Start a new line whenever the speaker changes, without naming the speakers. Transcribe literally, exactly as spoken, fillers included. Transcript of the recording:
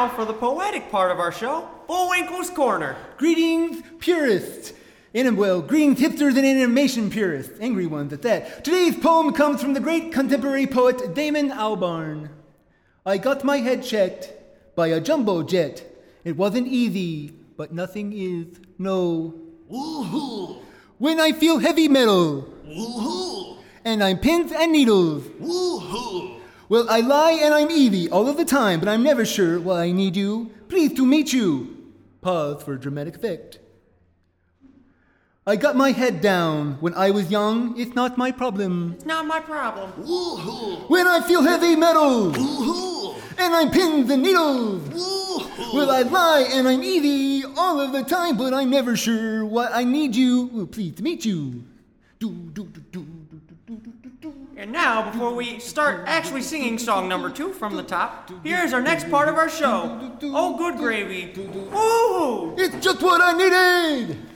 now for the poetic part of our show, Bullwinkle's Corner.
Greetings, purists. And, well, greetings, hipsters and animation purists. Angry ones at that. Today's poem comes from the great contemporary poet Damon Albarn. I got my head checked by a jumbo jet. It wasn't easy, but nothing is. No.
Woohoo!
When I feel heavy metal.
Woohoo!
And I'm pins and needles.
Woohoo!
Well, I lie and I'm easy all of the time, but I'm never sure why I need you. Pleased to meet you. Pause for dramatic effect. I got my head down. When I was young, it's not my problem.
It's not my problem.
Woohoo!
When I feel heavy metal.
Woohoo!
And I'm pins and needles.
Woohoo!
Well, I lie and I'm easy all of the time, but I'm never sure why I need you. Well, pleased to meet you. Do, do, do, do, do, do, do, do, do.
And now, before we start actually singing song number two from the top, here's our next part of our show. Oh, good gravy. Woo!
It's just what I needed.